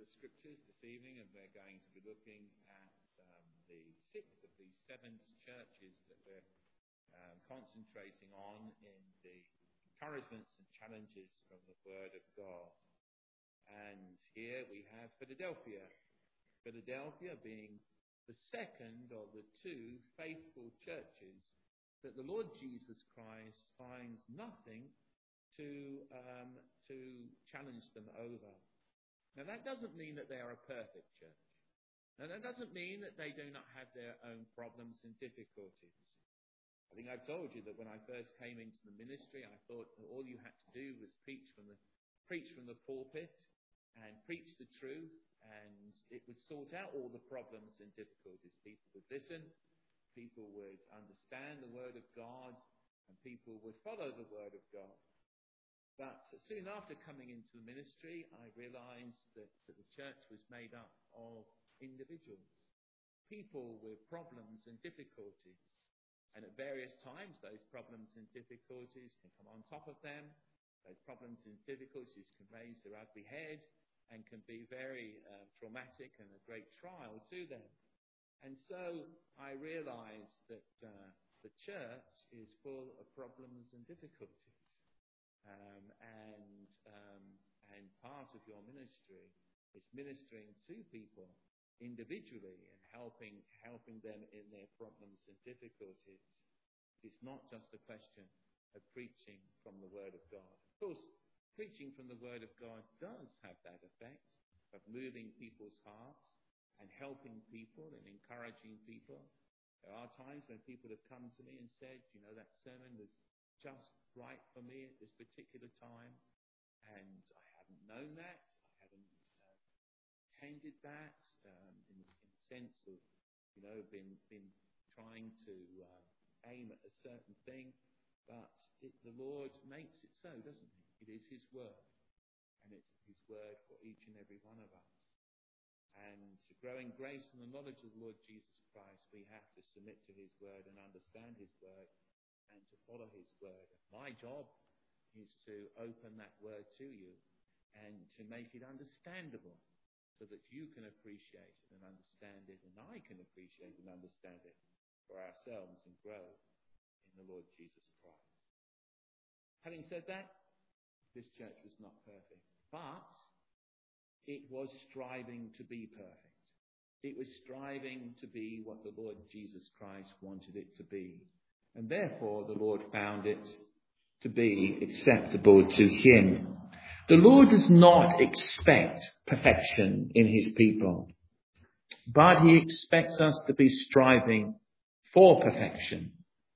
the scriptures this evening, and we're going to be looking at the sixth of these seven churches that we're concentrating on in the encouragements and challenges from the Word of God. And here we have Philadelphia. Philadelphia being the second of the two faithful churches that the Lord Jesus Christ finds nothing to challenge them over. Now, that doesn't mean that they are a perfect church. Now, that doesn't mean that they do not have their own problems and difficulties. I think I've told you that when I first came into the ministry, I thought that all you had to do was preach from the pulpit and preach the truth, and it would sort out all the problems and difficulties. People would listen, people would understand the Word of God, and people would follow the Word of God. But soon after coming into the ministry, I realized that the church was made up of individuals, people with problems and difficulties. And at various times, those problems and difficulties can come on top of them. Those problems and difficulties can raise their ugly head and can be very traumatic and a great trial to them. And so I realized that the church is full of problems and difficulties. And part of your ministry is ministering to people individually and helping them in their problems and difficulties. It's not just a question of preaching from the Word of God. Of course, preaching from the Word of God does have that effect of moving people's hearts and helping people and encouraging people. There are times when people have come to me and said, that sermon was just right for me at this particular time, and I haven't known that, I haven't attended that in the sense of, been trying to aim at a certain thing, but the Lord makes it so, doesn't He? It is His Word, and it's His Word for each and every one of us. And to grow in grace and the knowledge of the Lord Jesus Christ, we have to submit to His Word and understand His Word and to follow His Word. My job is to open that Word to you and to make it understandable so that you can appreciate it and understand it, and I can appreciate and understand it for ourselves and grow in the Lord Jesus Christ. Having said that, this church was not perfect, but it was striving to be perfect. It was striving to be what the Lord Jesus Christ wanted it to be. And therefore, the Lord found it to be acceptable to Him. The Lord does not expect perfection in His people, but He expects us to be striving for perfection.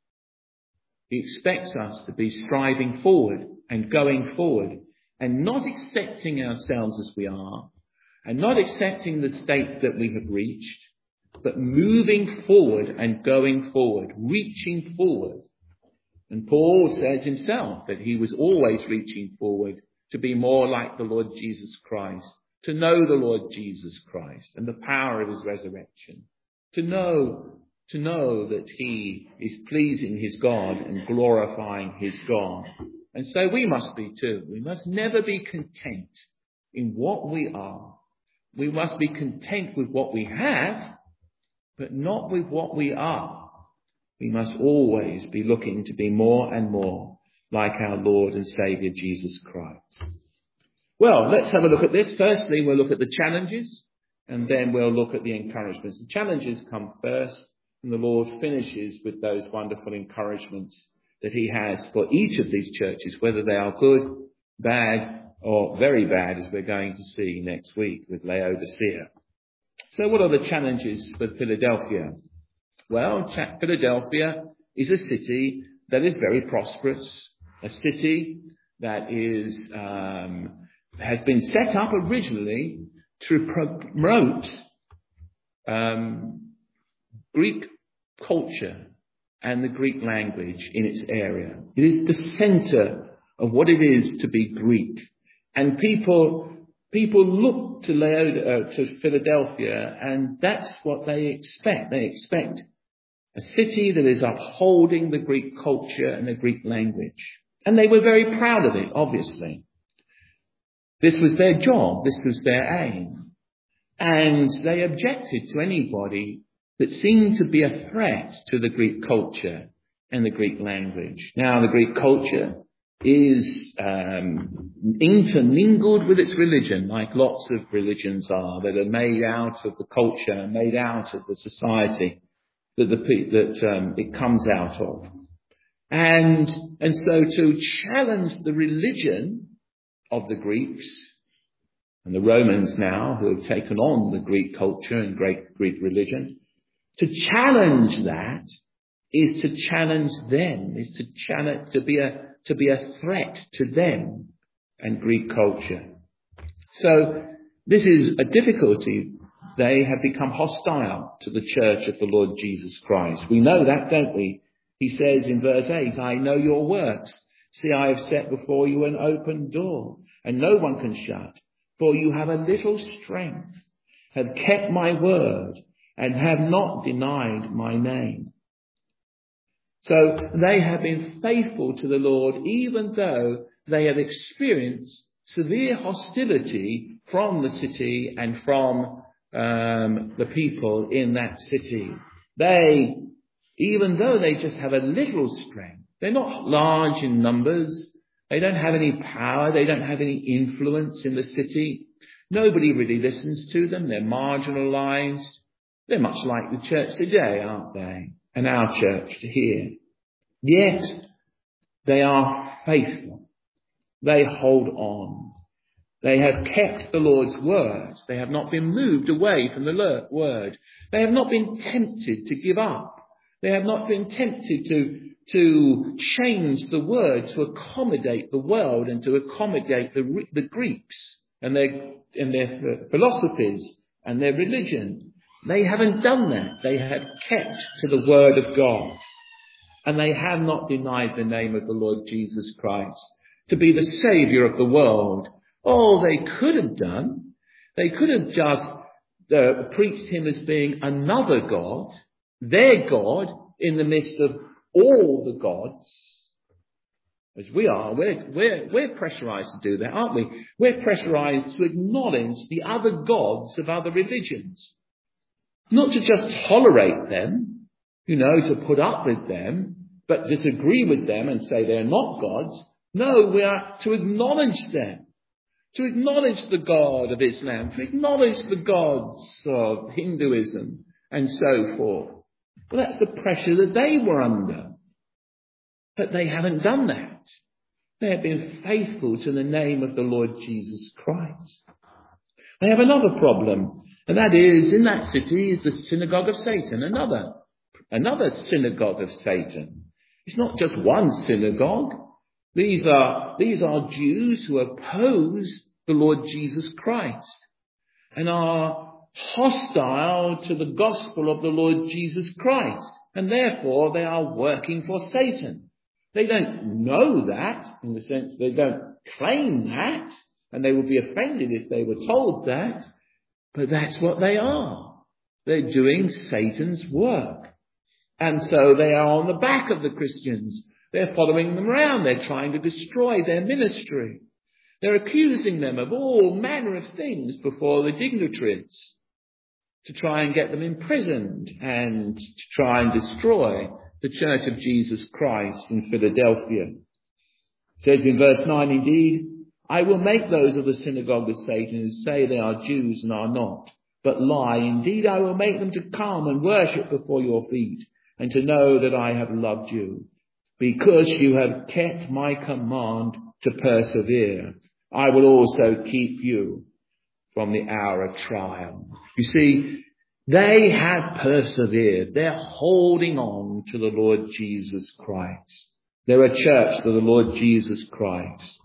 He expects us to be striving forward and going forward and not accepting ourselves as we are and not accepting the state that we have reached, but moving forward and going forward, reaching forward. And Paul says himself that he was always reaching forward to be more like the Lord Jesus Christ, to know the Lord Jesus Christ and the power of His resurrection, to know that He is pleasing His God and glorifying His God. And so we must be too. We must never be content in what we are. We must be content with what we have, but not with what we are. We must always be looking to be more and more like our Lord and Saviour Jesus Christ. Well, let's have a look at this. Firstly, we'll look at the challenges, and then we'll look at the encouragements. The challenges come first, and the Lord finishes with those wonderful encouragements that He has for each of these churches, whether they are good, bad, or very bad, as we're going to see next week with Laodicea. So what are the challenges for Philadelphia? Well, Philadelphia is a city that is very prosperous, a city that has been set up originally to promote Greek culture and the Greek language in its area. It is the center of what it is to be Greek. And people look to Philadelphia, and that's what they expect. They expect a city that is upholding the Greek culture and the Greek language. And they were very proud of it, obviously. This was their job. This was their aim. And they objected to anybody that seemed to be a threat to the Greek culture and the Greek language. Now, the Greek culture is intermingled with its religion, like lots of religions are, that are made out of the culture, made out of the society that it comes out of. And so to challenge the religion of the Greeks and the Romans now, who have taken on the Greek culture and Greek religion, to challenge that is to challenge them, is to be a threat to them and Greek culture. So this is a difficulty. They have become hostile to the church of the Lord Jesus Christ. We know that, don't we? He says in verse 8, I know your works. See, I have set before you an open door, and no one can shut. For you have a little strength, have kept my word, and have not denied my name. So they have been faithful to the Lord, even though they have experienced severe hostility from the city and from the people in that city. Even though they just have a little strength, they're not large in numbers, they don't have any power, they don't have any influence in the city. Nobody really listens to them, they're marginalized. They're much like the church today, aren't they? And our church here. Yet, they are faithful. They hold on. They have kept the Lord's word. They have not been moved away from the word. They have not been tempted to give up. They have not been tempted to change the word to accommodate the world and to accommodate the Greeks and their philosophies and their religion. They haven't done that. They have kept to the word of God. And they have not denied the name of the Lord Jesus Christ to be the Saviour of the world. All they could have done, they could have just preached him as being another God, their God, in the midst of all the gods. As we are, we're pressurized to do that, aren't we? We're pressurized to acknowledge the other gods of other religions. Not to just tolerate them, to put up with them, but disagree with them and say they're not gods. No, we are to acknowledge them. To acknowledge the God of Islam, to acknowledge the gods of Hinduism and so forth. Well, that's the pressure that they were under. But they haven't done that. They have been faithful to the name of the Lord Jesus Christ. They have another problem, and that is, in that city is the synagogue of Satan, another synagogue of Satan. It's not just one synagogue. These are Jews who oppose the Lord Jesus Christ and are hostile to the gospel of the Lord Jesus Christ, and therefore they are working for Satan. They don't know that, in the sense they don't claim that, and they would be offended if they were told that, but that's what they are. They're doing Satan's work. And so they are on the back of the Christians. They're following them around. They're trying to destroy their ministry. They're accusing them of all manner of things before the dignitaries to try and get them imprisoned and to try and destroy the Church of Jesus Christ in Philadelphia. It says in verse 9, indeed, I will make those of the synagogue of Satan who say they are Jews and are not, but lie. Indeed, I will make them to come and worship before your feet and to know that I have loved you. Because you have kept my command to persevere, I will also keep you from the hour of trial. You see, they have persevered. They're holding on to the Lord Jesus Christ. They're a church that the Lord Jesus Christ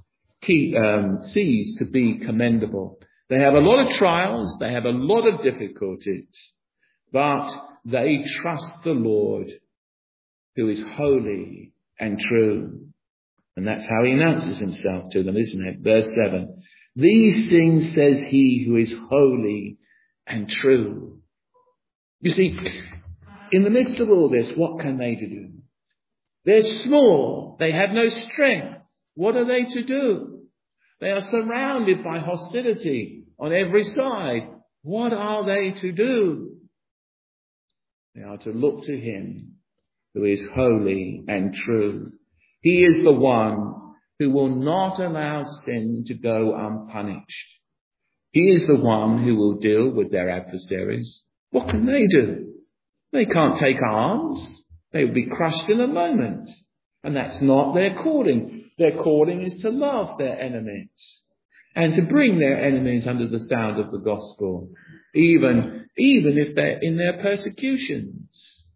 sees to be commendable. They have a lot of trials. They have a lot of difficulties. But they trust the Lord, who is holy and true. And that's how he announces himself to them, isn't it? Verse 7. These things says he who is holy and true. You see, in the midst of all this, what can they do? They're small. They have no strength. What are they to do? They are surrounded by hostility on every side. What are they to do? They are to look to him who is holy and true. He is the one who will not allow sin to go unpunished. He is the one who will deal with their adversaries. What can they do? They can't take arms. They will be crushed in a moment. And that's not their calling. Their calling is to love their enemies and to bring their enemies under the sound of the gospel, even if they're in their persecutions.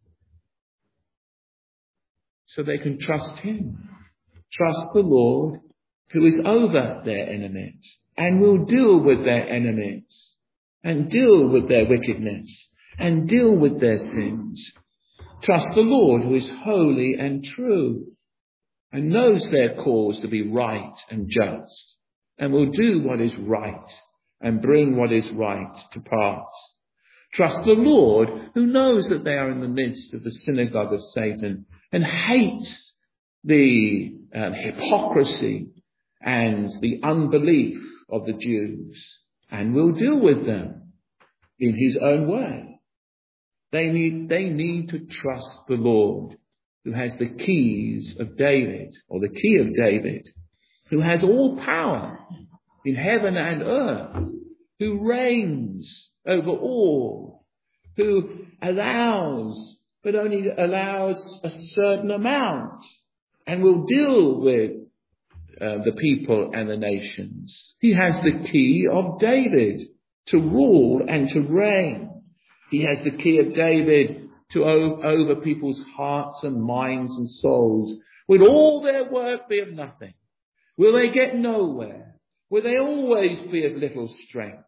So they can trust him. Trust the Lord who is over their enemies and will deal with their enemies and deal with their wickedness and deal with their sins. Trust the Lord who is holy and true and knows their cause to be right and just and will do what is right and bring what is right to pass. Trust the Lord who knows that they are in the midst of the synagogue of Satan and hates the hypocrisy and the unbelief of the Jews and will deal with them in his own way. They need to trust the Lord who has the keys of David, or the key of David, who has all power in heaven and earth, who reigns over all, who allows, but only allows a certain amount, and will deal with the people and the nations. He has the key of David to rule and to reign. He has the key of David to over people's hearts and minds and souls. Will all their work be of nothing? Will they get nowhere? Will they always be of little strength,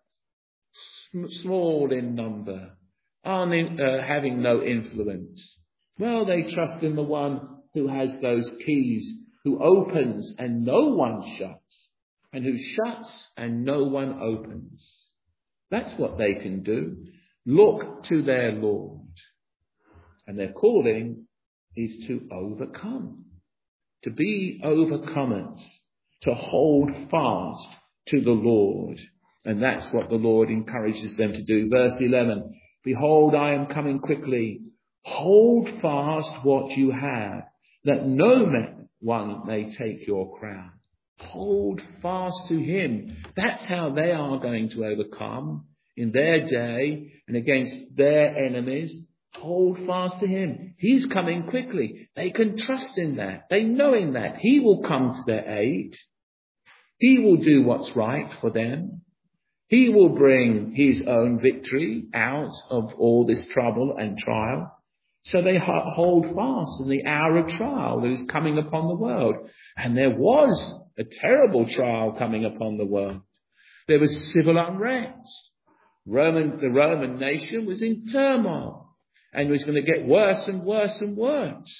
small in number, having no influence? Well, they trust in the one who has those keys, who opens and no one shuts, and who shuts and no one opens. That's what they can do. Look to their Lord. And their calling is to overcome, to be overcomers, to hold fast to the Lord. And that's what the Lord encourages them to do. Verse 11, behold, I am coming quickly. Hold fast what you have, that no one may take your crown. Hold fast to him. That's how they are going to overcome in their day and against their enemies. Hold fast to him. He's coming quickly. They can trust in that. They know in that. He will come to their aid. He will do what's right for them. He will bring his own victory out of all this trouble and trial. So they hold fast in the hour of trial that is coming upon the world. And there was a terrible trial coming upon the world. There was civil unrest. The Roman nation was in turmoil and was going to get worse and worse and worse.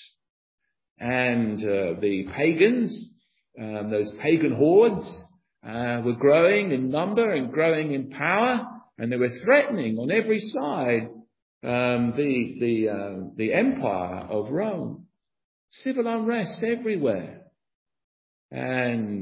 And the pagans, those pagan hordes, were growing in number and growing in power, and they were threatening on every side the empire of Rome. Civil unrest everywhere, and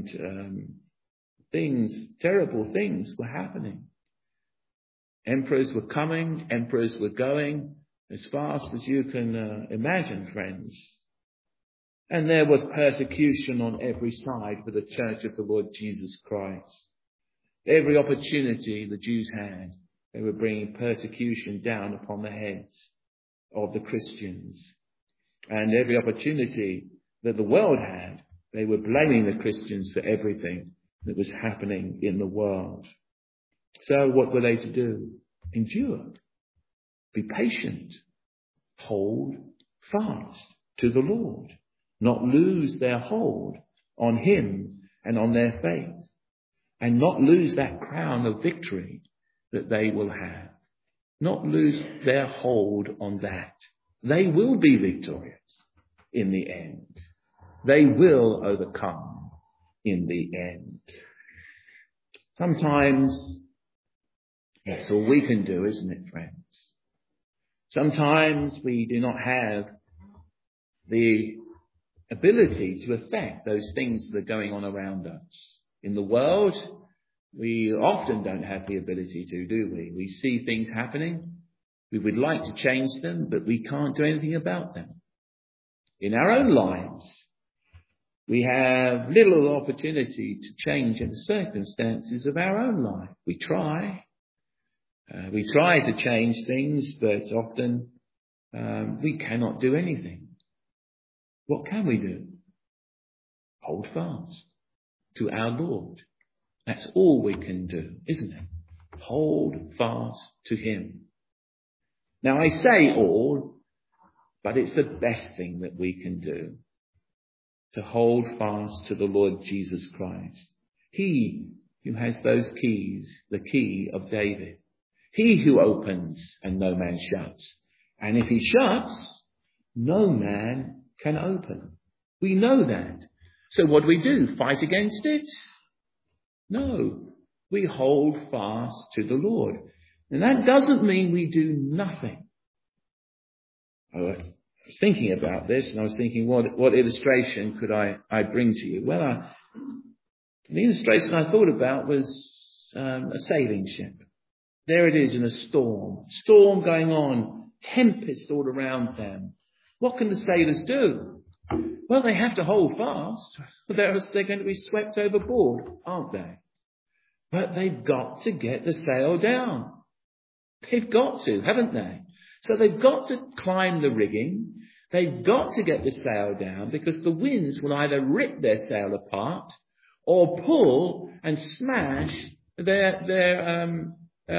terrible things were happening. Emperors were coming, emperors were going, as fast as you can imagine, friends. And there was persecution on every side for the church of the Lord Jesus Christ. Every opportunity the Jews had, they were bringing persecution down upon the heads of the Christians. And every opportunity that the world had, they were blaming the Christians for everything that was happening in the world. So what were they to do? Endure. Be patient. Hold fast to the Lord. Not lose their hold on him and on their faith. And not lose that crown of victory that they will have. Not lose their hold on that. They will be victorious in the end. They will overcome in the end. Sometimes that's all we can do, isn't it, friends? Sometimes we do not have the ability to affect those things that are going on around us in the world We often don't have the ability to, do we? We see things happening. We would like to change them, but we can't do anything about them. In our own lives, we have little opportunity to change the circumstances of our own life. We try. We try to change things, but often we cannot do anything. What can we do? Hold fast to our Lord. That's all we can do, isn't it? Hold fast to him. Now I say all, but it's the best thing that we can do, to hold fast to the Lord Jesus Christ. He who has those keys, the key of David. He who opens and no man shuts. And if he shuts, no man can open. We know that. So what do? Fight against it? No. We hold fast to the Lord. And that doesn't mean we do nothing. I was thinking about this, and I was thinking, what illustration could I bring to you? Well, the illustration I thought about was a sailing ship. There it is in a storm going on, tempest all around them. What can the sailors do? Well, they have to hold fast, or they're going to be swept overboard, aren't they? But they've got to get the sail down. They've got to, haven't they? So they've got to climb the rigging. They've got to get the sail down, because the winds will either rip their sail apart or pull and smash their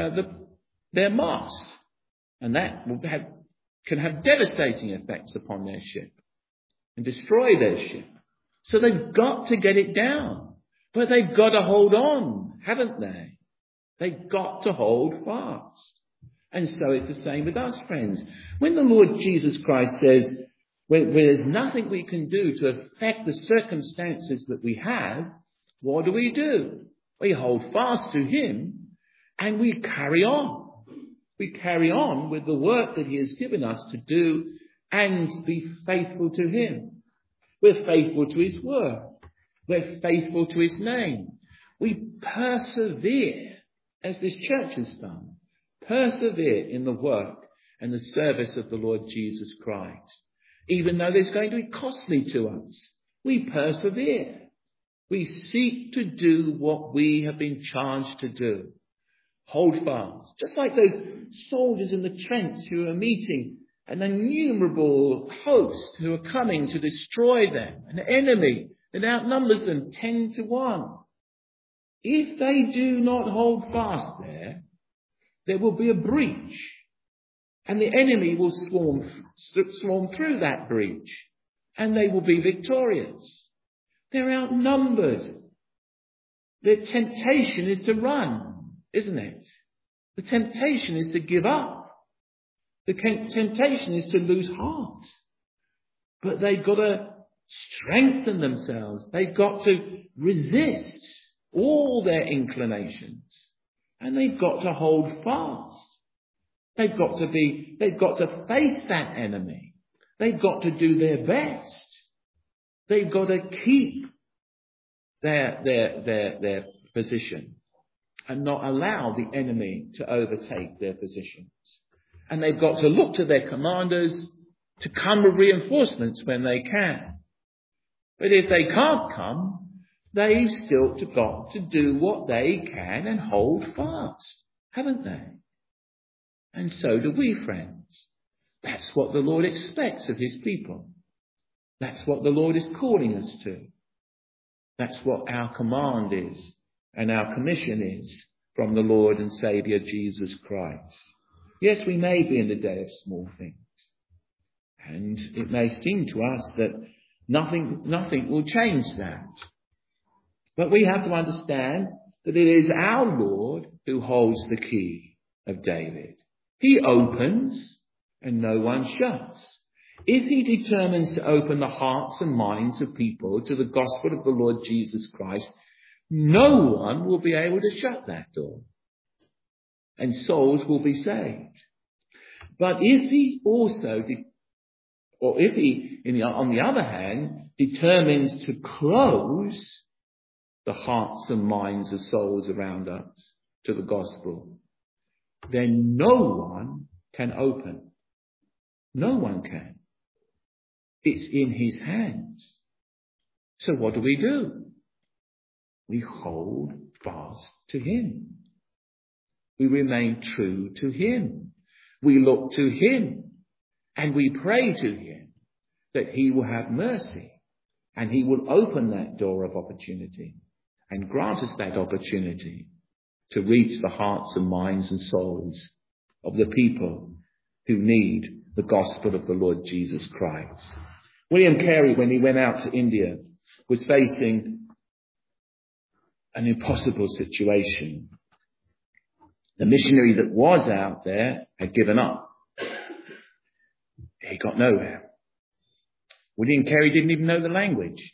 mast. And that can have devastating effects upon their ship and destroy their ship. So they've got to get it down. But they've got to hold on, haven't they? They've got to hold fast. And so it's the same with us, friends. When the Lord Jesus Christ says, when there's nothing we can do to affect the circumstances that we have, what do? We hold fast to him and we carry on. We carry on with the work that he has given us to do and be faithful to him. We're faithful to his word. We're faithful to his name. We persevere, as this church has done. Persevere in the work and the service of the Lord Jesus Christ. Even though it's going to be costly to us, we persevere. We seek to do what we have been charged to do. Hold fast. Just like those soldiers in the trench who are meeting an innumerable host who are coming to destroy them, an enemy that outnumbers them 10-1. If they do not hold fast there will be a breach, and the enemy will swarm through that breach, and they will be victorious. They're outnumbered. Their temptation is to run, isn't it? The temptation is to give up. The temptation is to lose heart. But they've got to strengthen themselves. They've got to resist all their inclinations. And they've got to hold fast. They've got to face that enemy. They've got to do their best. They've got to keep their position and not allow the enemy to overtake their positions. And they've got to look to their commanders to come with reinforcements when they can. But if they can't come, they've still got to do what they can and hold fast, haven't they? And so do we, friends. That's what the Lord expects of his people. That's what the Lord is calling us to. That's what our command is and our commission is from the Lord and Saviour Jesus Christ. Yes, we may be in the day of small things. And it may seem to us that nothing will change that. But we have to understand that it is our Lord who holds the key of David. He opens and no one shuts. If he determines to open the hearts and minds of people to the gospel of the Lord Jesus Christ, no one will be able to shut that door. And souls will be saved. But if he also, on the other hand, determines to close the hearts and minds of souls around us to the gospel, then no one can open. No one can. It's in his hands. So what do? We hold fast to him. We remain true to him. We look to him and we pray to him that he will have mercy and he will open that door of opportunity and grant us that opportunity to reach the hearts and minds and souls of the people who need the gospel of the Lord Jesus Christ. William Carey, when he went out to India, was facing an impossible situation. The missionary that was out there had given up. He got nowhere. William Carey didn't even know the language.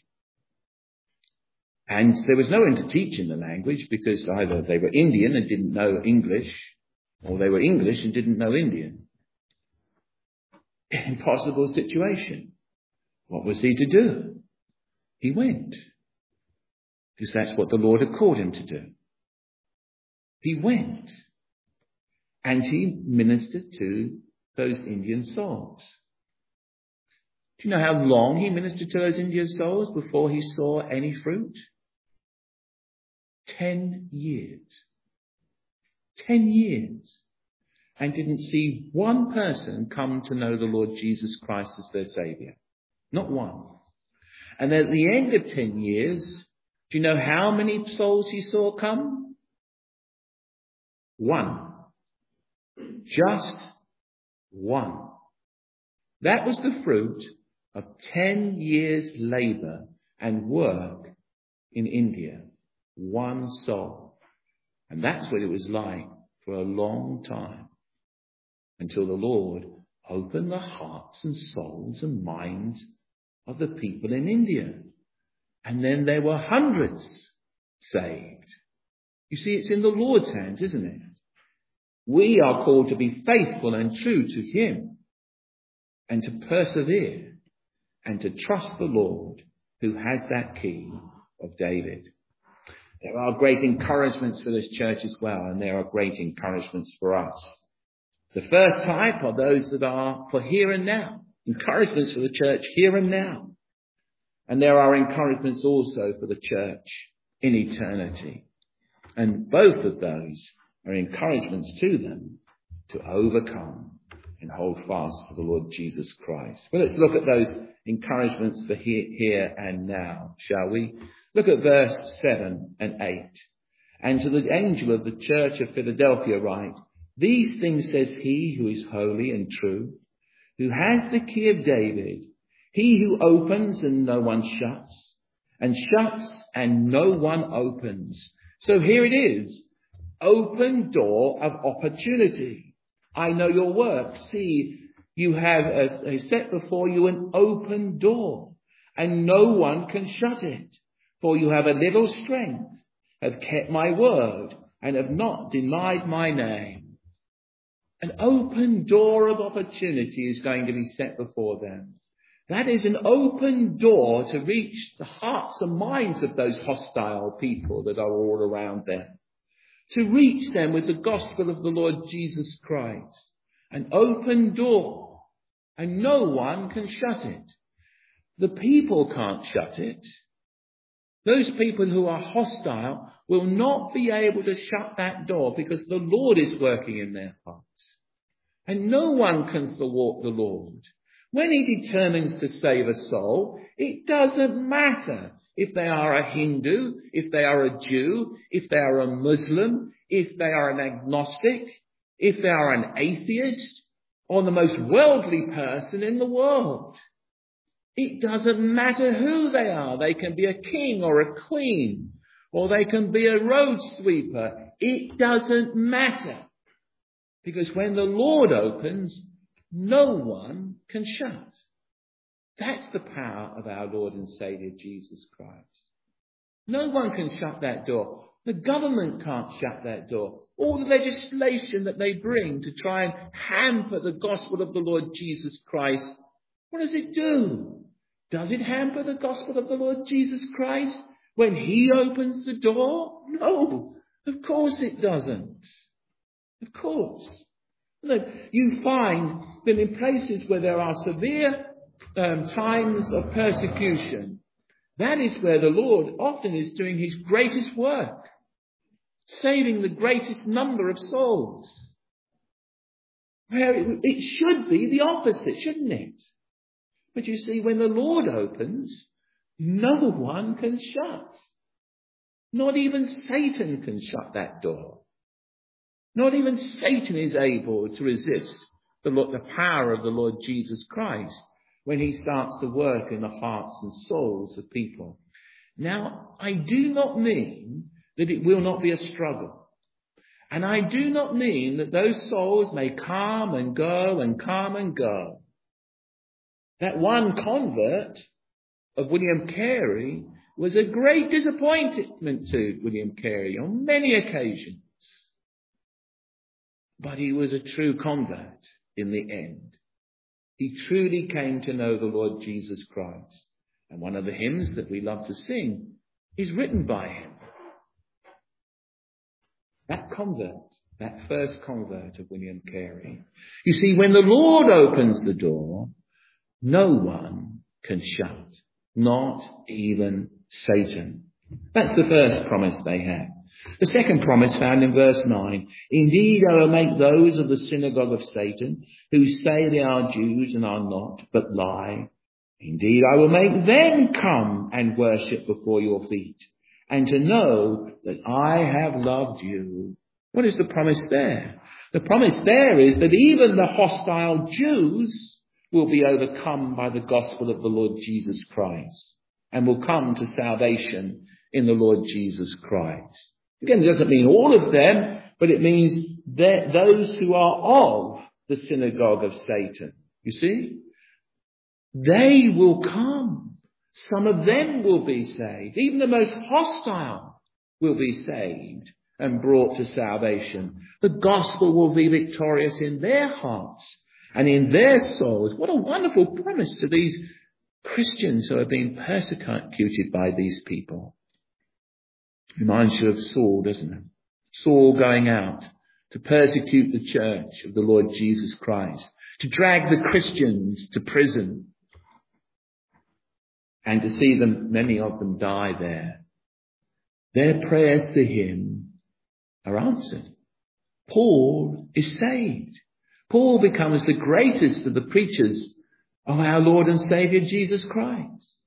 And there was no one to teach him the language because either they were Indian and didn't know English, or they were English and didn't know Indian. Impossible situation. What was he to do? He went. Because that's what the Lord had called him to do. He went. And he ministered to those Indian souls. Do you know how long he ministered to those Indian souls before he saw any fruit? 10 years. 10 years. And didn't see one person come to know the Lord Jesus Christ as their Saviour. Not one. And at the end of 10 years, do you know how many souls he saw come? One. Just one. That was the fruit of 10 years' labour and work in India. One soul. And that's what it was like for a long time. Until the Lord opened the hearts and souls and minds of the people in India. And then there were hundreds saved. You see, it's in the Lord's hands, isn't it? We are called to be faithful and true to him and to persevere and to trust the Lord who has that key of David. There are great encouragements for this church as well, and there are great encouragements for us. The first type are those that are for here and now. Encouragements for the church here and now. And there are encouragements also for the church in eternity. And both of those are encouragements to them to overcome and hold fast to the Lord Jesus Christ. Well, let's look at those encouragements for here and now, shall we? Look at verse 7 and 8. And to the angel of the church of Philadelphia write, these things says he who is holy and true, who has the key of David, he who opens and no one shuts, and shuts and no one opens. So here it is, open door of opportunity. I know your work. See, you have set before you an open door, and no one can shut it. For you have a little strength, have kept my word, and have not denied my name. An open door of opportunity is going to be set before them. That is an open door to reach the hearts and minds of those hostile people that are all around them. To reach them with the gospel of the Lord Jesus Christ. An open door. And no one can shut it. The people can't shut it. Those people who are hostile will not be able to shut that door because the Lord is working in their hearts. And no one can thwart the Lord. When he determines to save a soul, it doesn't matter if they are a Hindu, if they are a Jew, if they are a Muslim, if they are an agnostic, if they are an atheist, or the most worldly person in the world. It doesn't matter who they are. They can be a king or a queen, or they can be a road sweeper. It doesn't matter. Because when the Lord opens, no one can shut. That's the power of our Lord and Saviour Jesus Christ. No one can shut that door. The government can't shut that door. All the legislation that they bring to try and hamper the gospel of the Lord Jesus Christ, what does it do? Does it hamper the gospel of the Lord Jesus Christ? when he opens the door? No, of course it doesn't. Of course. Look, you find that in places where there are severe times of persecution, that is where the Lord often is doing his greatest work, saving the greatest number of souls. Where it should be the opposite, shouldn't it? But you see, when the Lord opens, no one can shut. Not even Satan can shut that door. Not even Satan is able to resist the power of the Lord Jesus Christ when he starts to work in the hearts and souls of people. Now, I do not mean that it will not be a struggle. And I do not mean that those souls may come and go and come and go. That one convert of William Carey was a great disappointment to William Carey on many occasions. But he was a true convert in the end. He truly came to know the Lord Jesus Christ. And one of the hymns that we love to sing is written by him. That convert, that first convert of William Carey. You see, when the Lord opens the door, no one can shut, not even Satan. That's the first promise they have. The second promise found in verse 9. Indeed, I will make those of the synagogue of Satan who say they are Jews and are not, but lie. Indeed, I will make them come and worship before your feet, and to know that I have loved you. What is the promise there? The promise there is that even the hostile Jews will be overcome by the gospel of the Lord Jesus Christ and will come to salvation in the Lord Jesus Christ. Again, it doesn't mean all of them, but it means that those who are of the synagogue of Satan. You see? They will come. Some of them will be saved. Even the most hostile will be saved and brought to salvation. The gospel will be victorious in their hearts and in their souls. What a wonderful promise to these Christians who are being persecuted by these people. Reminds you of Saul, doesn't it? Saul going out to persecute the church of the Lord Jesus Christ, to drag the Christians to prison, and to see them, many of them, die there. Their prayers to him are answered. Paul is saved. Paul becomes the greatest of the preachers of our Lord and Saviour Jesus Christ.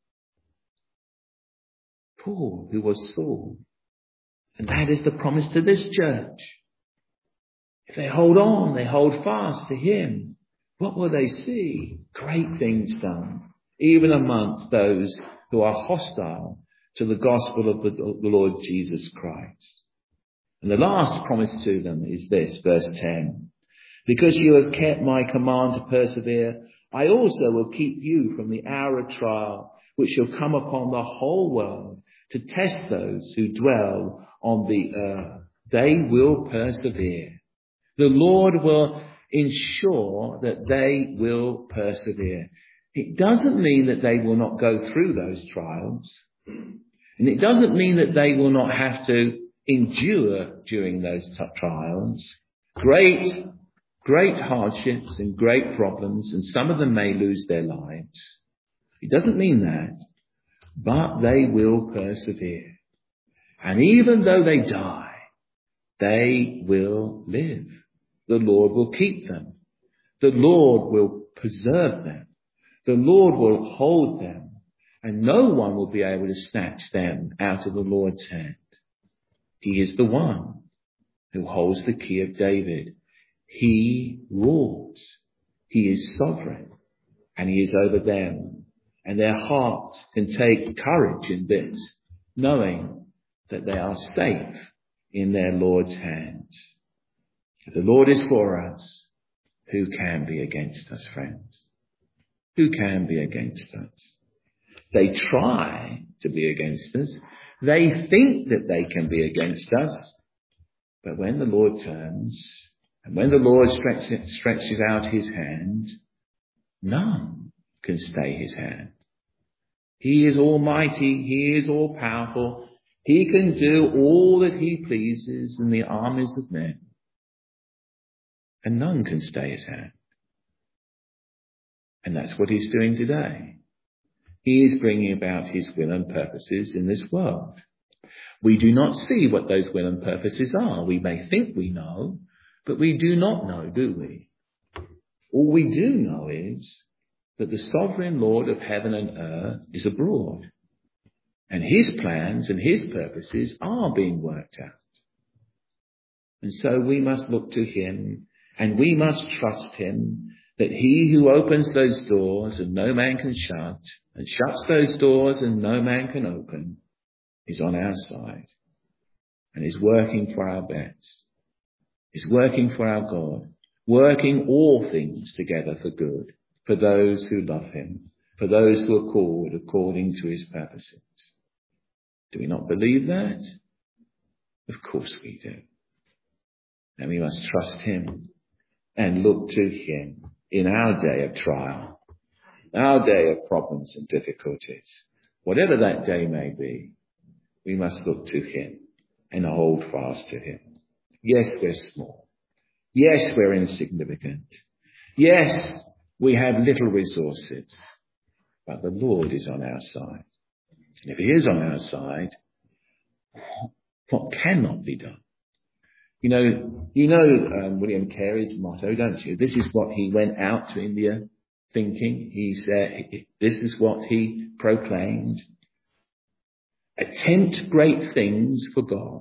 Paul, who was Saul. And that is the promise to this church. If they hold on, they hold fast to him, what will they see? Great things done, even amongst those who are hostile to the gospel of the Lord Jesus Christ. And the last promise to them is this, verse 10. Because you have kept my command to persevere, I also will keep you from the hour of trial, which shall come upon the whole world to test those who dwell on the earth. They will persevere. The Lord will ensure that they will persevere. It doesn't mean that they will not go through those trials. And it doesn't mean that they will not have to endure during those trials. Great hardships and great problems, and some of them may lose their lives. It doesn't mean that, but they will persevere. And even though they die, they will live. The Lord will keep them. The Lord will preserve them. The Lord will hold them. And no one will be able to snatch them out of the Lord's hand. He is the one who holds the key of David. He rules. He is sovereign. And he is over them. And their hearts can take courage in this, knowing that they are safe in their Lord's hands. If the Lord is for us, who can be against us, friends? Who can be against us? They try to be against us. They think that they can be against us. But when the Lord turns, and when the Lord stretches out his hand, none can stay his hand. He is almighty. He is all powerful. He can do all that he pleases in the armies of men. And none can stay his hand. And that's what he's doing today. He is bringing about his will and purposes in this world. We do not see what those will and purposes are. We may think we know, but we do not know, do we? All we do know is that the sovereign Lord of heaven and earth is abroad. And his plans and his purposes are being worked out. And so we must look to him, and we must trust him that he who opens those doors and no man can shut, and shuts those doors and no man can open, is on our side and is working for our best, is working for our God, working all things together for good, for those who love him, for those who are called according to his purposes. Do we not believe that? Of course we do. And we must trust him and look to him in our day of trial, our day of problems and difficulties. Whatever that day may be, we must look to him and hold fast to him. Yes, we're small. Yes, we're insignificant. Yes, we have little resources, but the Lord is on our side. And if he is on our side, what cannot be done? You know William Carey's motto, don't you? This is what he went out to India thinking. He said, this is what he proclaimed. Attempt great things for God.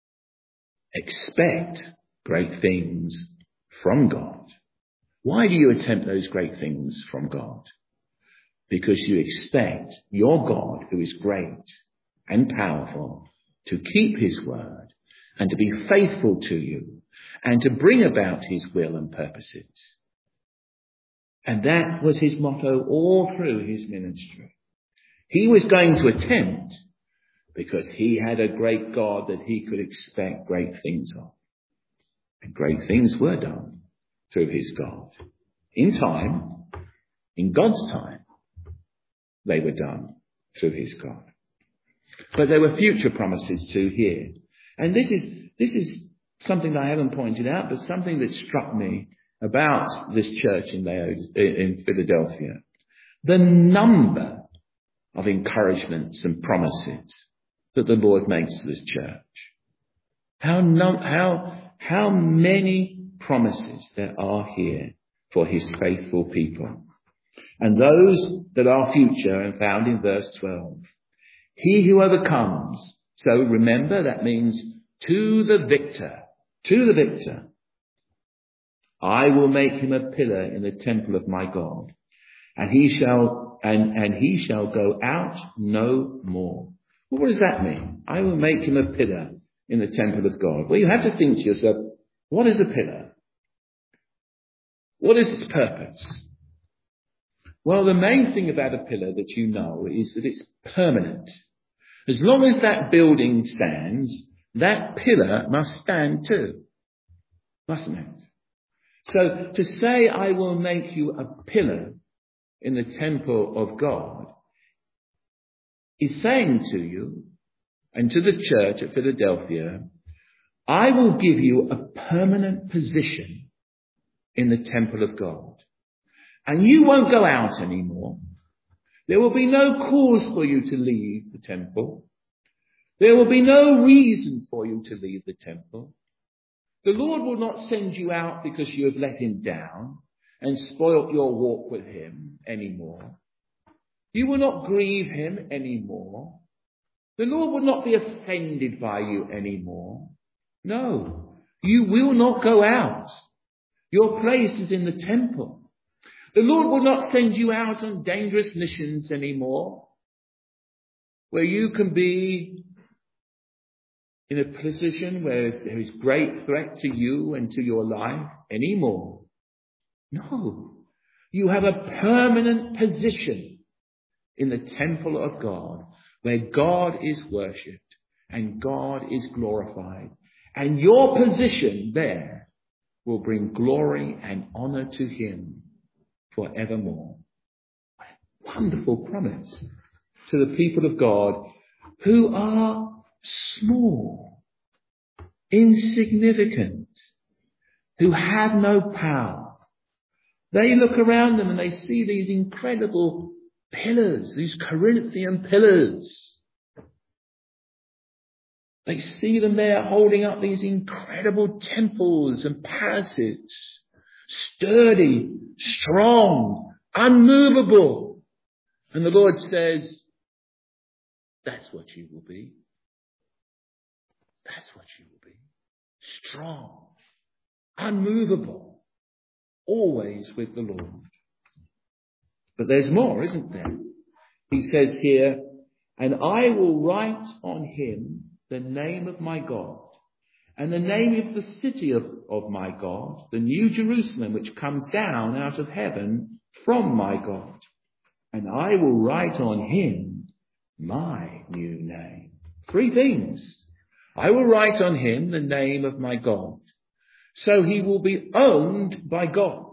Expect great things from God. Why do you attempt those great things from God? Because you expect your God, who is great and powerful, to keep his word and to be faithful to you and to bring about his will and purposes. And that was his motto all through his ministry. He was going to attempt because he had a great God that he could expect great things of. And great things were done through his God. In time, in God's time, they were done through his God. But there were future promises too here. And this is something that I haven't pointed out, but something that struck me about this church in Philadelphia. The number of encouragements and promises that the Lord makes to this church. How many promises there are here for his faithful people. And those that are future and found in verse 12. He who overcomes. So remember, that means to the victor. I will make him a pillar in the temple of my God. And he shall go out no more. Well, what does that mean? I will make him a pillar in the temple of God. Well, you have to think to yourself, what is a pillar? What is its purpose? Well, the main thing about a pillar that you know is that it's permanent. As long as that building stands, that pillar must stand too. Mustn't it? So to say, I will make you a pillar in the temple of God, is saying to you and to the church at Philadelphia, I will give you a permanent position in the temple of God. And you won't go out anymore. There will be no cause for you to leave the temple. There will be no reason for you to leave the temple. The Lord will not send you out because you have let him down and spoilt your walk with him anymore. You will not grieve him anymore. The Lord will not be offended by you anymore. No, you will not go out. Your place is in the temple. The Lord will not send you out on dangerous missions anymore, where you can be in a position where there is great threat to you and to your life anymore. No, you have a permanent position in the temple of God, where God is worshipped and God is glorified. And your position there will bring glory and honor to him forevermore. Wonderful promise. to the people of God who are small, insignificant, who have no power. They look around them and they see these incredible pillars, these Corinthian pillars. They see them there holding up these incredible temples and palaces, sturdy, strong, unmovable. And the Lord says, that's what you will be. That's what you will be. Strong, unmovable, always with the Lord. But there's more, isn't there? He says here, and I will write on him the name of my God, and the name of the city of my God, the New Jerusalem, which comes down out of heaven from my God. And I will write on him my new name. 3 things. I will write on him the name of my God. So he will be owned by God.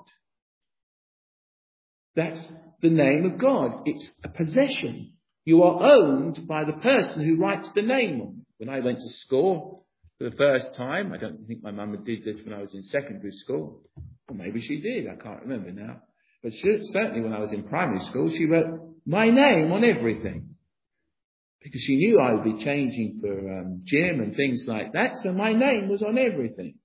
That's the name of God. It's a possession. You are owned by the person who writes the name on it. When I went to school for the first time, I don't think my mum did this when I was in secondary school. Or maybe she did, I can't remember now. But certainly when I was in primary school, she wrote my name on everything. Because she knew I would be changing for gym and things like that, so my name was on everything.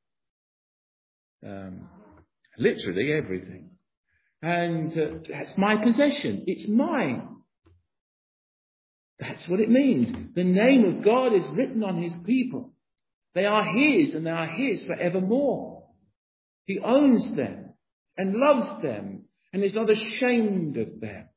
Literally everything. And that's my possession. It's mine. That's what it means. The name of God is written on his people. They are his and they are his forevermore. He owns them and loves them and is not ashamed of them.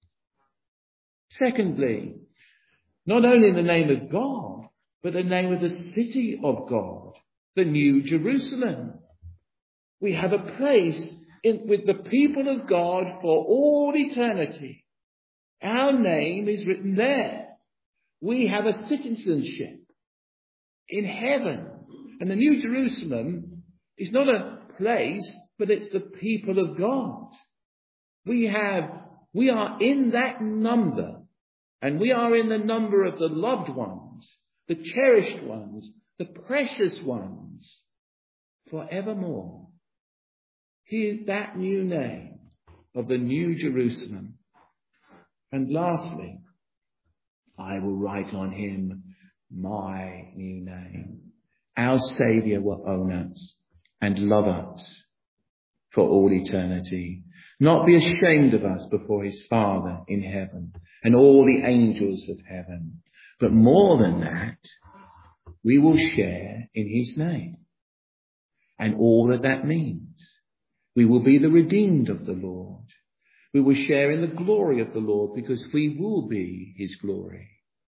Secondly, not only the name of God, but the name of the city of God, the New Jerusalem. We have a place with the people of God for all eternity. Our name is written there. We have a citizenship in heaven. And the New Jerusalem is not a place, but it's the people of God. We are in that number, and we are in the number of the loved ones, the cherished ones, the precious ones, forevermore. Here's that new name of the New Jerusalem. And lastly, I will write on him my new name. Our Saviour will own us and love us for all eternity. Not be ashamed of us before his Father in heaven and all the angels of heaven. But more than that, we will share in his name and all that means. We will be the redeemed of the Lord. We will share in the glory of the Lord because we will be his glory.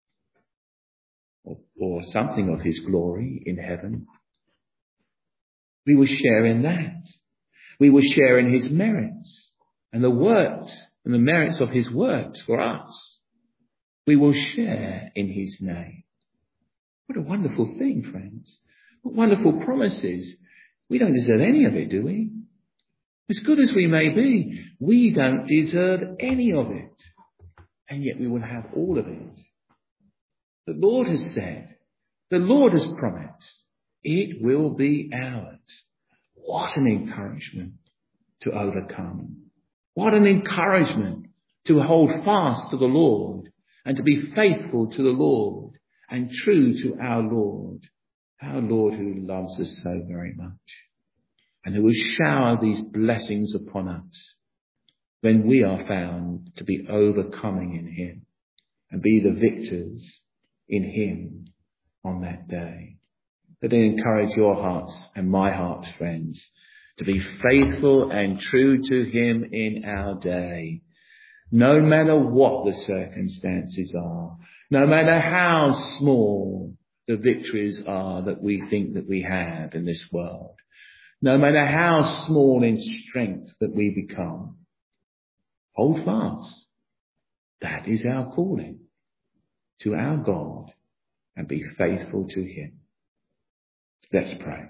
Or something of his glory in heaven. We will share in that. We will share in his merits and the works and the merits of his works for us. We will share in his name. What a wonderful thing, friends. What wonderful promises. We don't deserve any of it, do we? As good as we may be, we don't deserve any of it. And yet we will have all of it. The Lord has said, the Lord has promised, it will be ours. What an encouragement to overcome. What an encouragement to hold fast to the Lord and to be faithful to the Lord and true to our Lord who loves us so very much. And who will shower these blessings upon us when we are found to be overcoming in him and be the victors in him on that day. Let it encourage your hearts and my hearts, friends, to be faithful and true to him in our day. No matter what the circumstances are, no matter how small the victories are that we think that we have in this world, no matter how small in strength that we become, hold fast. That is our calling to our God and be faithful to him. Let's pray.